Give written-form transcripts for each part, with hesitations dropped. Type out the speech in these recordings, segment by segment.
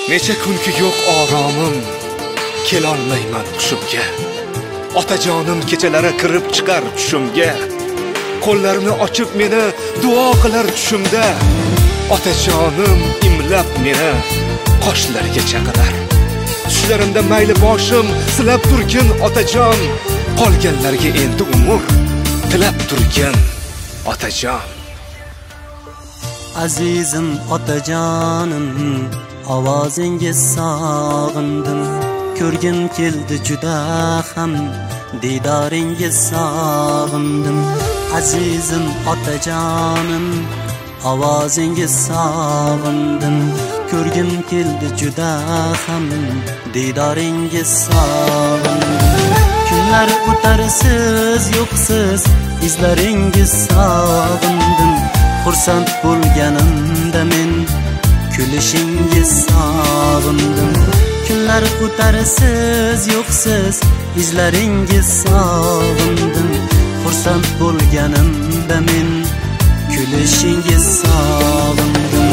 Necha kunki yo'q oromim, kelolmayman hushimga. Otajonim kechalari kirib chiqar tushimga. Qo'llarini ochib meni duo qilar tushimda. Otajonim imlab meni qoshlariga chaqilar. Tushlarimda mayli boshim silab turgin otajon. Qolganlarga endi umr tilab turgin otajon. Azizim otajonim, ovozingiz sog'indim. Ko'rgim keldi juda ham, didoringiz sog'indim. Azizim otajonim, ovozingiz sog'indim. Ko'rgim keldi juda ham, didoringiz sog'indim. Kunlar o'tar siz yo'qsiz, izlaringiz sog'indim. Xursand bo'lganimda men kulishingiz sog'indim. Kunlar o'tar siz yo'qsiz, izlaringiz sog'indim. Xursand bo'lganimda men kulishingiz sog'indim.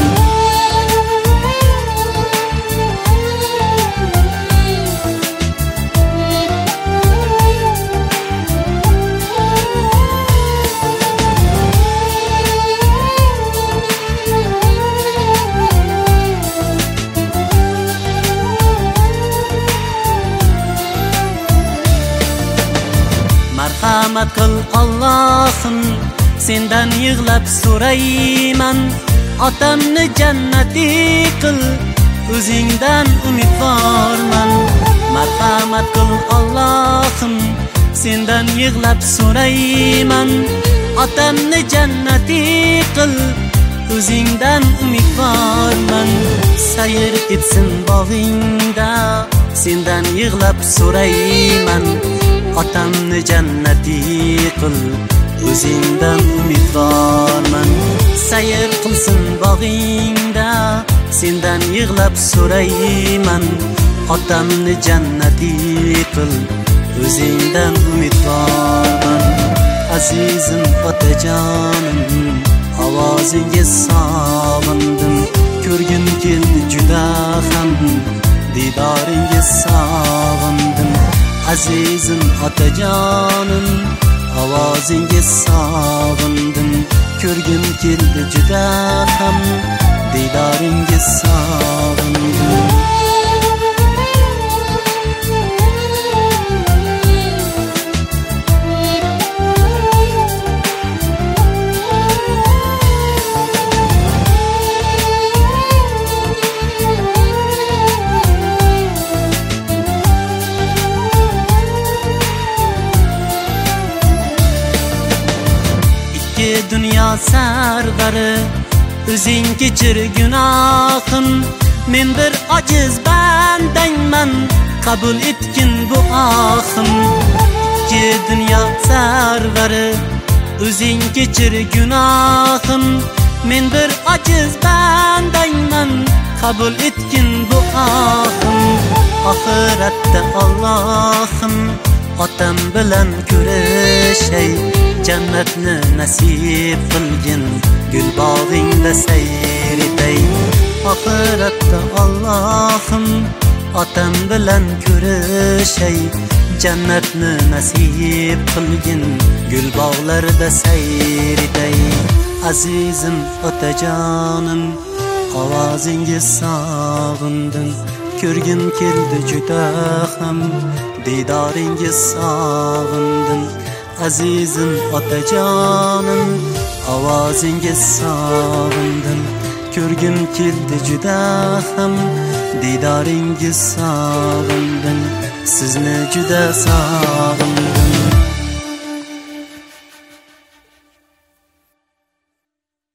Marhamat qil Allohim, sendan yig'lab so'rayman. Otamni jannatiy qil, o'zingdan umidvorman. Marhamat qil Allohim, sendan yig'lab so'rayman. Otamni jannatiy qil, o'zingdan umidvorman. Sayr etsin bog'ingda, sendan yig'lab so'rayman. Otamni jannatiy qil, o'zingdan umidvorman. Sayr qilsin bog'ingda, sendan yig'lab so'rayman. Otamni jannatiy qil, o'zingdan umidvorman. Azizim otajonim, ovozingiz sog'indim. Ko'rgim keldi juda ham, didoringiz sog'indim. Azizim otajonim, ovozingiz sog'indim. Ko'rgim keldi juda ham, didoringiz sog'indim. Dünya sarvari, o'zing kechir gunohim. Men bir ojiz bandangman, qabul etgin bu ohim. Ikki dunyo sarvari, o'zing kechir gunohim. Men bir ojiz bandangman, qabul etgin bu ohim. Oxiratda Allohim, otam bilan ko'rishay. Jannatni nasib qilgin, gul bog'ingda sayr etay. Oxiratda Allohim, otam bilan ko'rishay. Jannatni nasib qilgin, gul bog'larda sayr etay. Azizim otajonim, ovozingiz sog'indim. Ko'rgim keldi juda ham, didoringiz sog'indim. Azizim otajonim, ovozingiz sog'indim. Ko'rgim keldi juda ham, didoringiz sog'indim. Sizni juda sog'indim.